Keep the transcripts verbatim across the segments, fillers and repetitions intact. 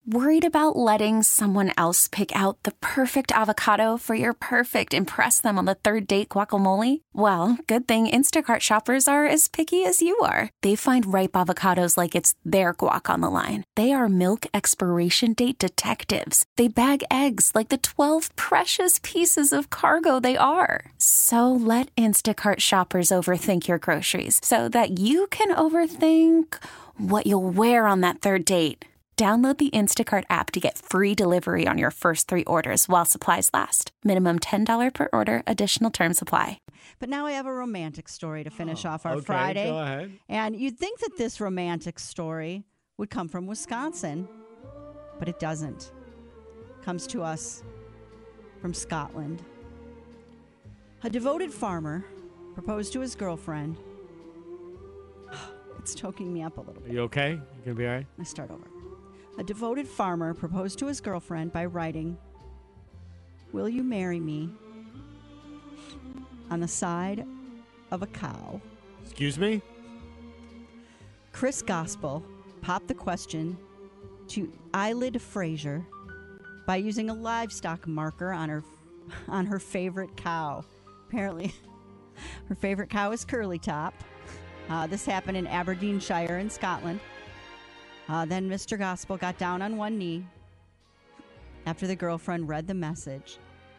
Worried about letting someone else pick out the perfect avocado for your perfect impress them on the third date guacamole? Well, good thing Instacart shoppers are as picky as you are. They find ripe avocados like it's their guac on the line. They are milk expiration date detectives. They bag eggs like the twelve precious pieces of cargo they are. So let Instacart shoppers overthink your groceries so that you can overthink what you'll wear on that third date. Download the Instacart app to get free delivery on your first three orders while supplies last. Minimum ten dollars per order. Additional terms apply. But now I have a romantic story to finish oh, off our okay, Friday. Go ahead. And you'd think that this romantic story would come from Wisconsin, but it doesn't. It comes to us from Scotland. A devoted farmer proposed to his girlfriend. It's choking me up a little bit. Are you okay? You gonna be all right? Let's start over. A devoted farmer proposed to his girlfriend by writing, "Will you marry me?" on the side of a cow. Excuse me? Chris Gospel popped the question to Eyelid Fraser by using a livestock marker on her on her favorite cow. Apparently, her favorite cow is Curly Top. Uh, this happened in Aberdeenshire in Scotland. Uh, then Mister Gospel got down on one knee after the girlfriend read the message.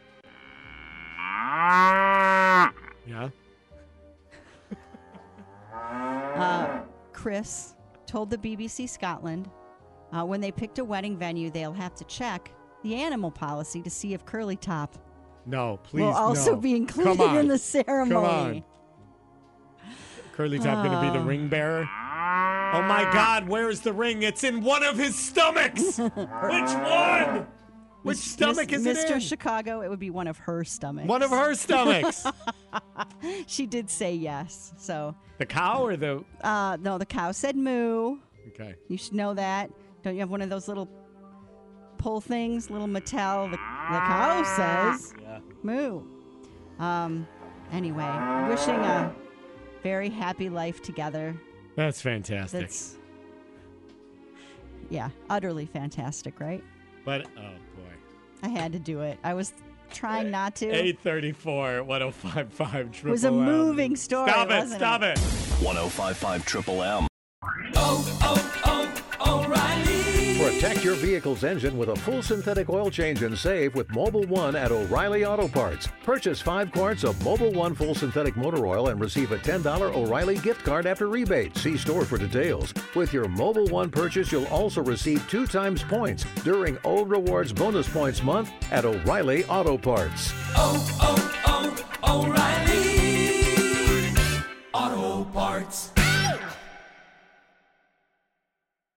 Yeah. uh, Chris told the B B C Scotland uh, when they picked a wedding venue, they'll have to check the animal policy to see if Curly Top No, please. will also no. be included in the ceremony. Come on. Curly Top uh, going to be the ring bearer? Oh, my God, where's the ring? It's in one of his stomachs. Which one? Which Miss, stomach Miss, is Mister it in? Mister Chicago, it would be one of her stomachs. One of her stomachs. She did say yes. So the cow or the... Uh, no, the cow said moo. Okay. You should know that. Don't you have one of those little pull things? Little Mattel. The, the cow says yeah. moo. Um. Anyway, wishing a very happy life together. That's fantastic. That's, yeah, utterly fantastic, right? But, oh, boy. I had to do it. I was trying not to. eight thirty-four, ten fifty-five, Triple M. It was a moving story, Stop it, wasn't stop it? it. ten fifty-five Triple M. Oh, oh, oh, O'Reilly. Protect your vehicle's engine with a full synthetic oil change and save with Mobil one at O'Reilly Auto Parts. Purchase five quarts of Mobil one full synthetic motor oil and receive a ten dollars O'Reilly gift card after rebate. See store for details. With your Mobil one purchase, you'll also receive two times points during O Rewards Bonus Points Month at O'Reilly Auto Parts. Oh, oh, oh, O'Reilly Auto Parts.